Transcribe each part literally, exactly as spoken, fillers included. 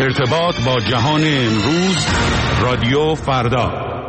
ارتباط با جهان امروز، رادیو فردا.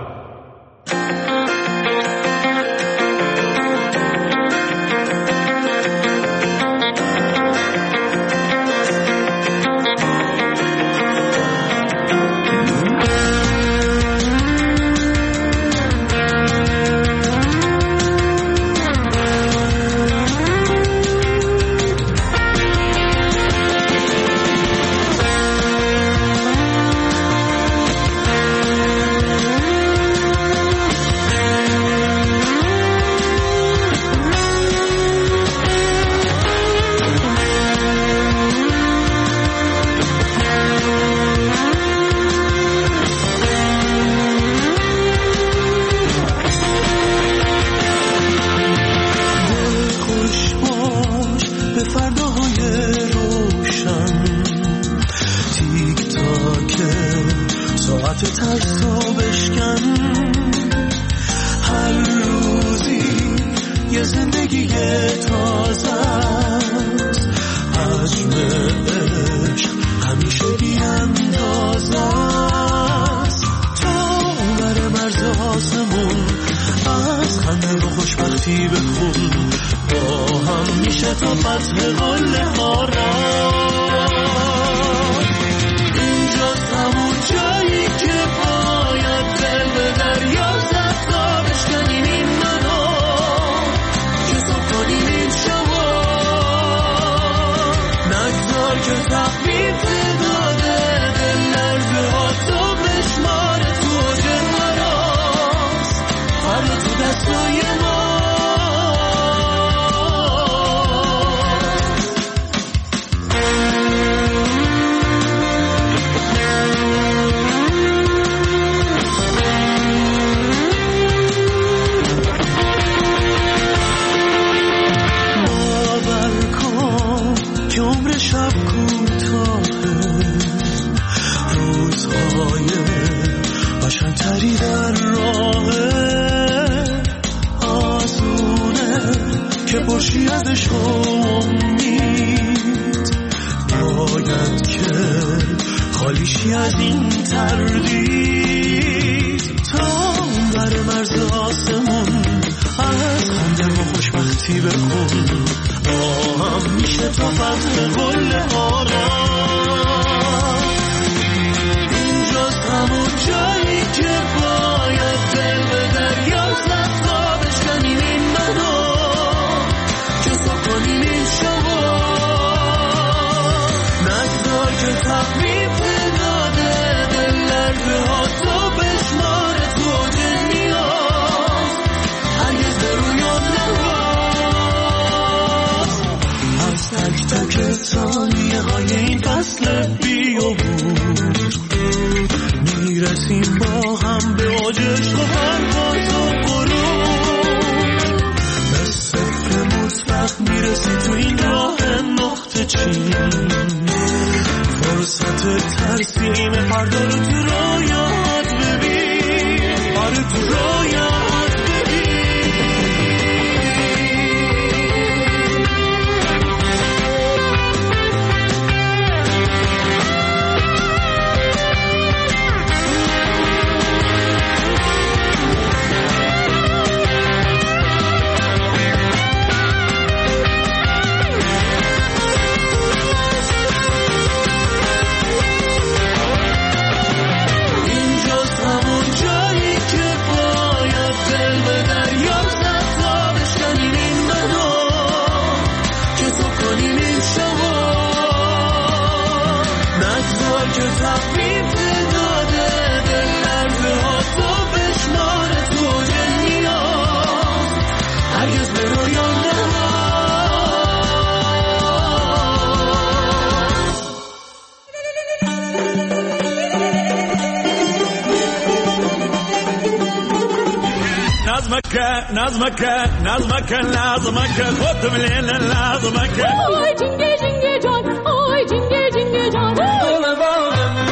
نظمك نظمك لازمك خد بالليل لازمك آی جنگه جنگه جان آی جنگه جنگه جان دل باغم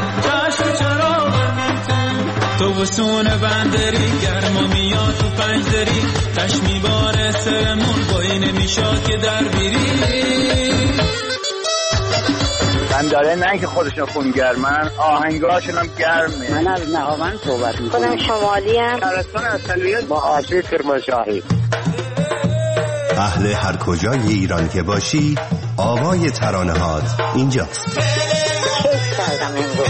چشم چراغم تو بسون بندری گرما میاد تو پنجدری تش میباره سرمون بایی نمیشاد که در بیری داره، نه که خودشون خونگرمن، آهنگاشون هم گرمه. من از نهاوند صحبت میکنم. خودم شمالی ام. شهرستان اصلیت با آسی کرمانشاهی. اهل هر کجای ایران که باشی، آوای ترانه‌هات اینجاست. کیف کردم امروز.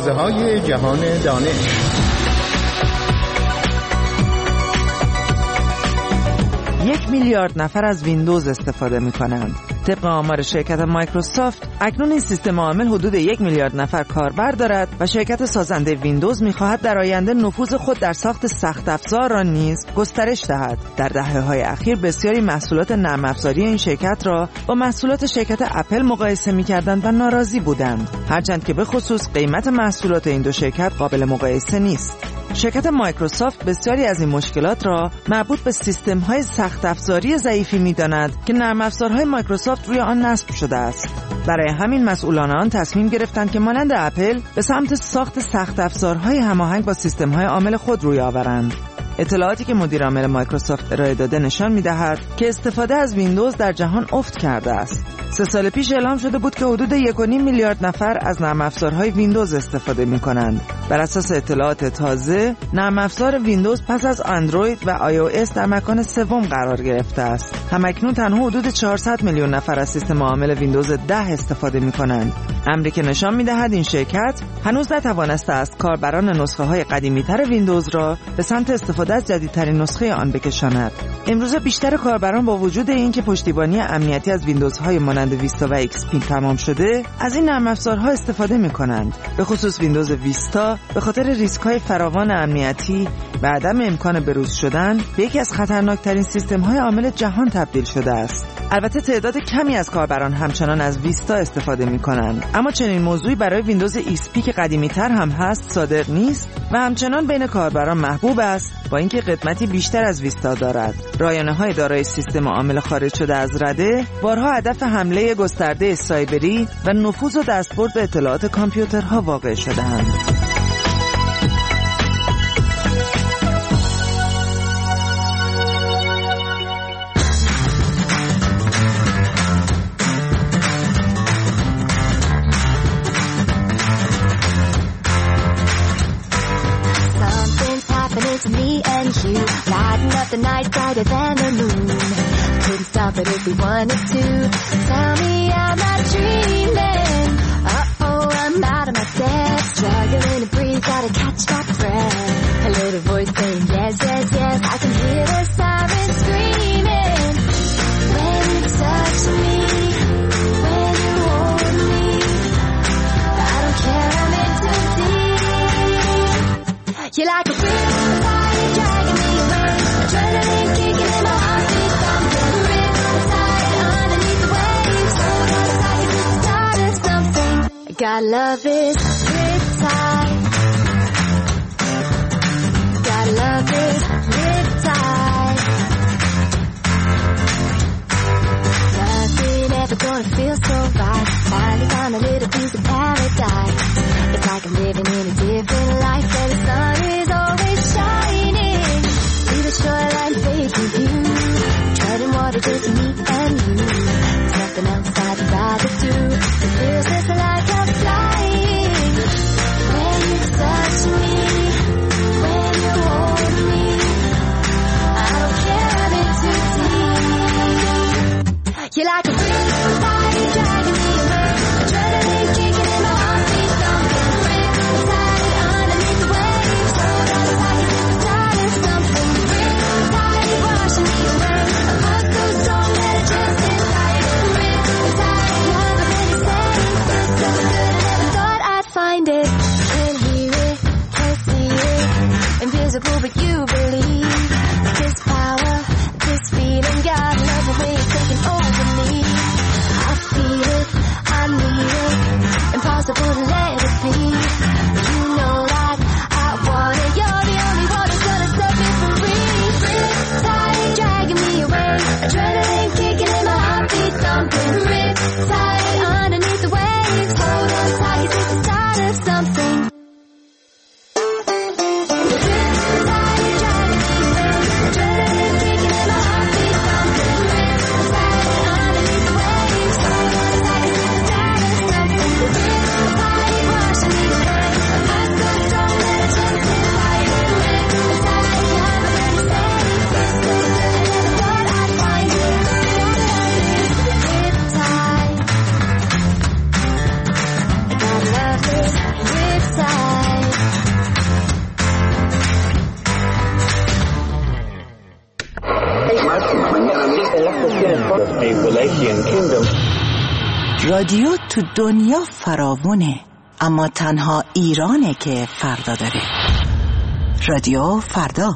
مغازه‌های جهان دانش. یک میلیارد نفر از ویندوز استفاده می کنند. طبق آمار شرکت مایکروسافت اکنون این سیستم عامل حدود یک میلیارد نفر کاربر دارد و شرکت سازنده ویندوز می خواهد در آینده نفوذ خود در ساخت سخت افزار را نیز گسترش دهد. در دهه‌های اخیر بسیاری محصولات نرم افزاری این شرکت را با محصولات شرکت اپل مقایسه می کردند و ناراضی بودند، هرچند که به خصوص قیمت محصولات این دو شرکت قابل مقایسه نیست. شرکت مایکروسافت بسیاری از این مشکلات را مربوط به سیستم‌های سخت افزاری ضعیفی می‌داند که نرم افزارهای مایکروسافت روی آن نصب شده است. برای همین مسئولان آن تصمیم گرفتند که مانند اپل به سمت ساخت سخت افزارهای هماهنگ با سیستم‌های عامل خود روی آورند. اطلاعاتی که مدیر عامل مایکروسافت ارائه داده نشان می‌دهد که استفاده از ویندوز در جهان افت کرده است. سه سال پیش اعلام شده بود که حدود یک و نیم میلیارد نفر از نرم افزارهای ویندوز استفاده می‌کنند. بر اساس اطلاعات تازه، نرم افزار ویندوز پس از اندروید و آی او اس در مکان سوم قرار گرفته است. همکنون تنها حدود چهارصد میلیون نفر از سیستم عامل ویندوز ده استفاده می‌کنند. امری که نشان می‌دهد این شرکت هنوز نتوانسته است کاربران نسخه‌های قدیمی‌تر ویندوز را به سمت استفاده از جدیدترین نسخه آن بکشاند. امروزه بیشتر کاربران با وجود اینکه پشتیبانی امنیتی از ویندوزهای مانند ویستا و ایکس پی تمام شده، از این نرم افزارها استفاده می‌کنند. به خصوص ویندوز ویستا به خاطر ریسک‌های فراوان امنیتی و عدم امکان بروز شدن به یکی از خطرناکترین سیستم‌های عامل جهان تبدیل شده است. البته تعداد کمی از کاربران همچنان از ویستا استفاده می‌کنند، اما چنین موضوعی برای ویندوز ایکس پی که قدیمی‌تر هم هست صادق نیست و همچنان بین کاربران محبوب است، با اینکه قدمتی بیشتر از ویستا دارد. رایانه‌های دارای سیستم عامل خارج شده از رده بارها هدف حمله گسترده سایبری و نفوذ و دستبرد به اطلاعات کامپیوترها واقع شده‌اند. To me and you, lighting up the night brighter than the moon. Couldn't stop it if we wanted to. Tell me I'm not dreaming. Uh-oh, I'm out of my depth, struggling to breathe, gotta catch my breath. A little voice saying yes, yes, yes. I can hear the sirens screaming. When you touch me, when you hold me, I don't care, I'm in too deep. You're like a river, dragging me away, adrenaline kicking in my heartbeat thumping. Riptide underneath the waves, so close I can just start of something. Gotta love this riptide. Gotta love this riptide. Nothing ever gonna feel so right. Finally found a little piece of paradise. It's like I'm living in a different life where the sun is always shining. See the shoreline facing you, treading water just me and you. There's nothing else I'd rather do. It feels just like I'm flying. When you touch me, when you hold me, I don't care, I'm in too deep. You're like a river, dragging me away, adrenaline kicking in my heartbeat thumping. Riptide underneath the waves, so close I can just start of something. Riptide washing me away, a heart so strong that it just inside. Riptide, love of any setting, feels so good I never thought I'd find it. Can't hear it, can't see it, invisible but you believe. This power, this feeling, God love the way it's taking over me. رادیو تو دنیا فراوونه، اما تنها ایرانه که فردا داره. رادیو فردا.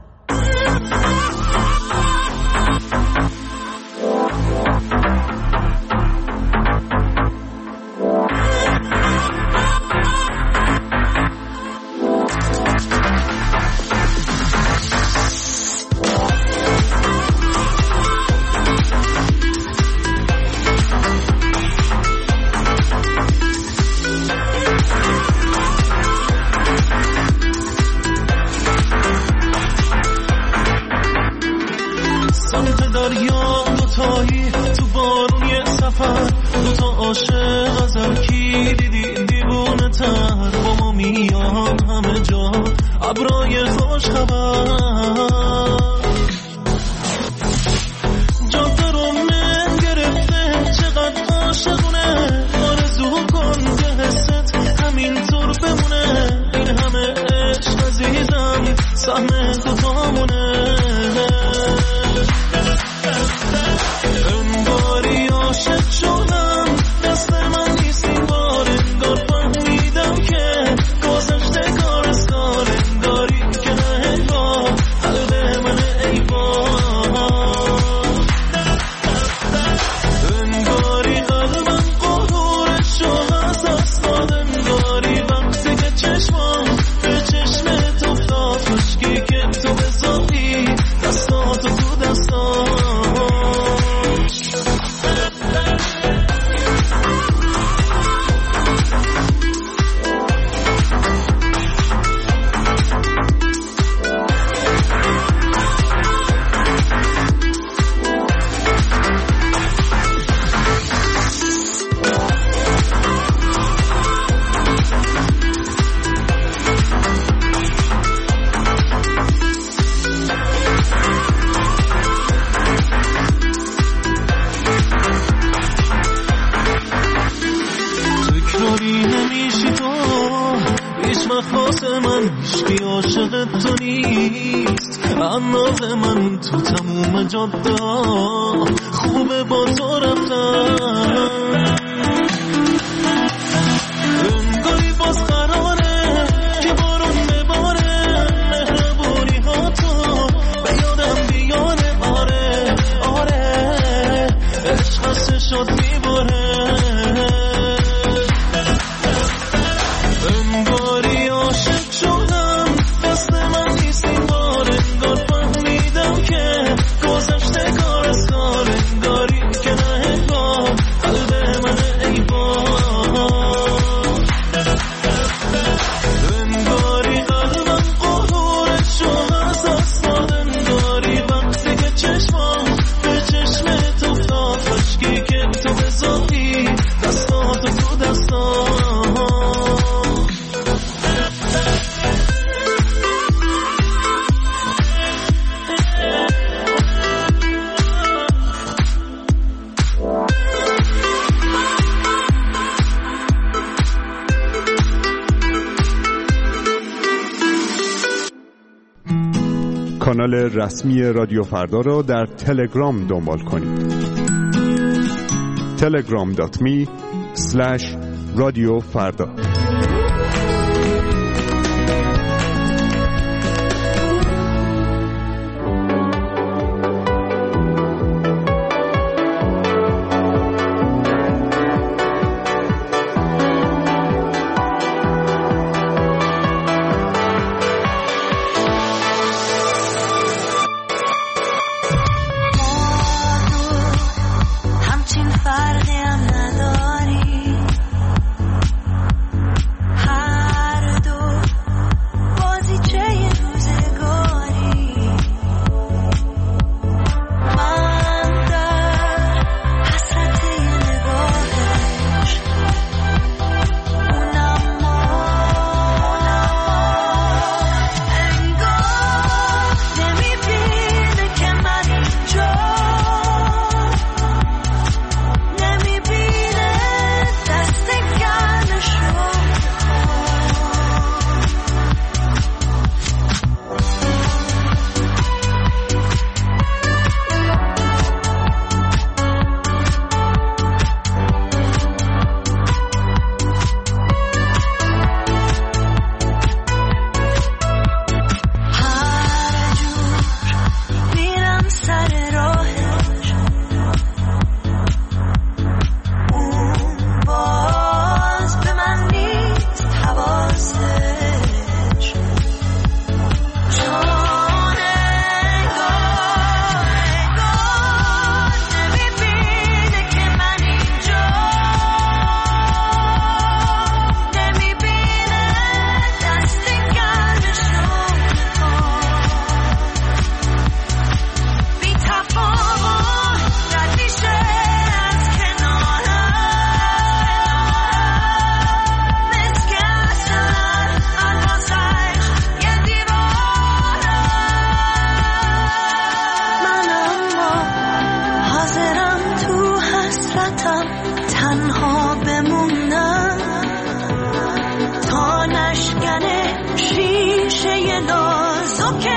تو بارون یه سفر دوتا عاشق از هر کی دیدی دیوونه تر با ما میان همه جا ابرای خوش خبر جاده رو من گرفته چقدر عاشقونه آرزو کن که حست همینطور بمونه این همه عشق عزیزم سهم دوتامونه انگاری عاشق شدم دست من نیست این بار انگار فهمیدم که گذشته کار از کار انگاری که نه انگار قلب من ای بار انگاری قلبم قهورش رو از دست داد انگاری وقتی که چشمم به چشمت افتاد خشکی که تو بذاری دستاتو تو دستات عاشق تو نیست انداز من تو تموم جاده خوبه با تو رفتن انگاری باز قراره که بارون بباره مهربونی ها تو به یادم بیاره آره آره عشق هسته شد میباره انگاری عاشق شدم دست من نیست این بار انگار فهمیدم که گذشته کار از کار انگاری که نه انگار قلب من ای بار انگاری قلبم قهورش رو از دست داد انگاری وقتی که چشمم به چشمت افتاد خشکی که تو بذاری دستاتو تو دستات کانال رسمی رادیو فردا را در تلگرام دنبال کنید. تلگرام دات می اسلش رادیو فردا. حسرتم تنها بمونم تا نشکنه شیشه نازک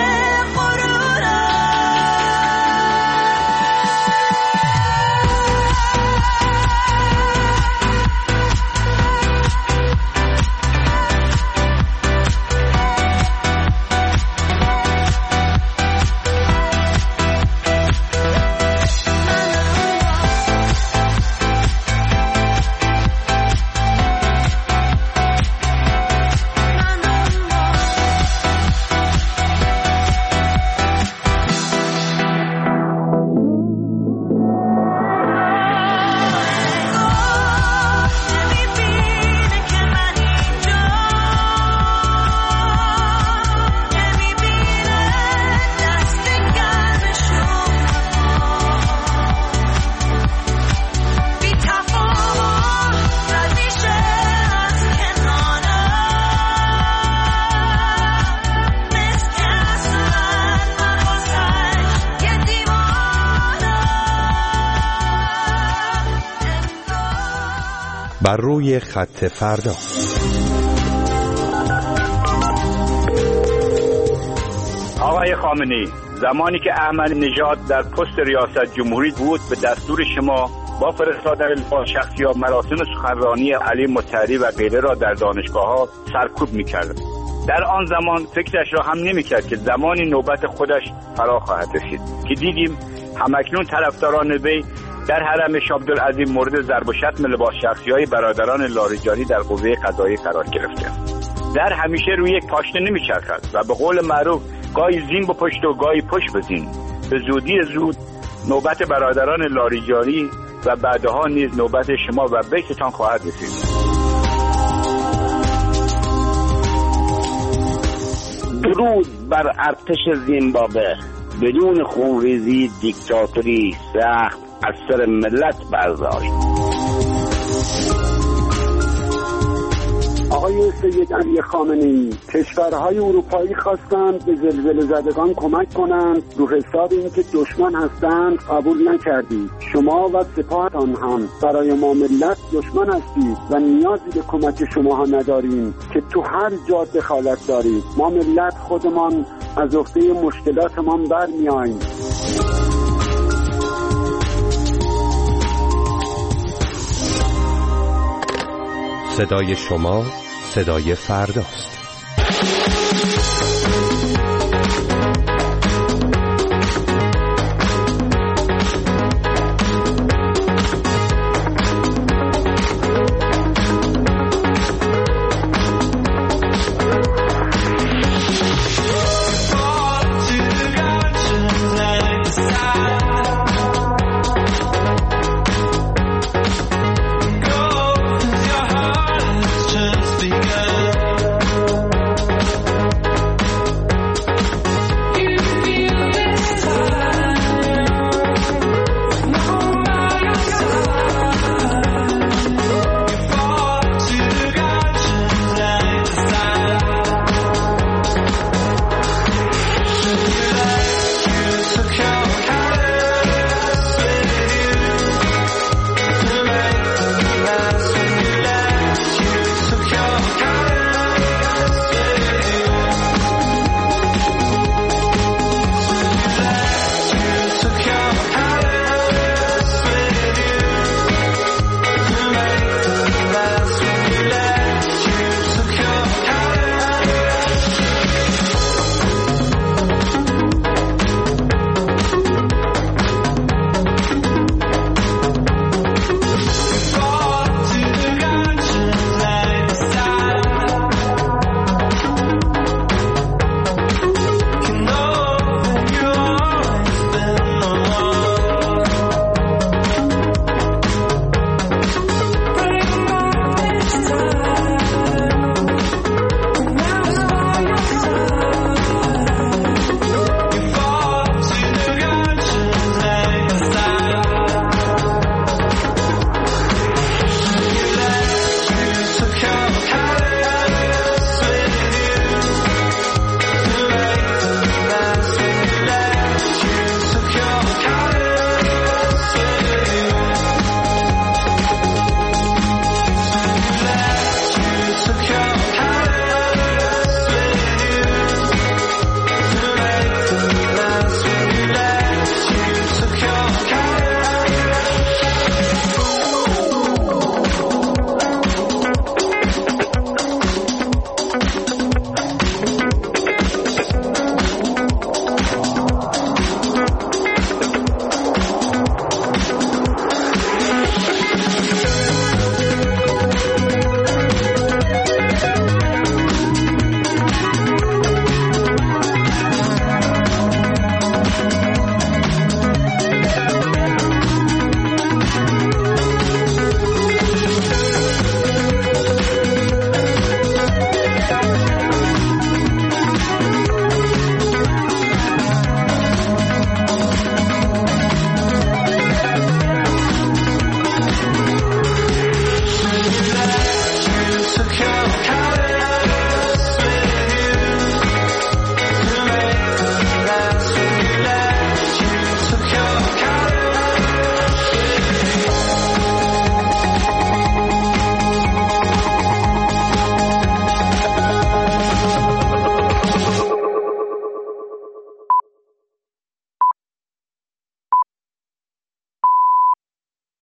بر روی خط فردا. آقای خامنه‌ای، زمانی که احمدی نژاد در پست ریاست جمهوری بود به دستور شما با فرستادن شخصی ها مراسم سخنرانی علی مطهری و غیره را در دانشگاه‌ها سرکوب می‌کرد. در آن زمان فکرش را هم نمی‌کرد که زمانی نوبت خودش فرا خواهد رسید که دیدیم همکنون طرفداران وی در حرم شاه عبدالعظیم مورد ضرب و شتم لباس شخصی‌های برادران لاریجانی در قوه قضاییه قرار گرفته. در همیشه روی یک پاشنه نمی‌چرخد و به قول معروف گاهی زین به پشت و گاهی پشت به زین. به زودی زود نوبت برادران لاریجانی و بعدها نیز نوبت شما و بیتتان خواهد رسید. درود بر ارتش زیمبابوه. بدون خونریزی دیکتاتوری سخت از سر ملت بردارید. آقای سید علی خامنه‌ای، کشورهای اروپایی خواستند به زلزله زدگان کمک کنند، رو حساب اینکه دشمن هستند قبول نکردید. شما و سپاهتان هم برای ما ملت دشمن هستید و نیازی به کمک شما ها نداریم که تو هر جا دخالت دارید. ما ملت خودمان از عهده مشکلاتمان برمیاییم. صدای شما صدای فرداست.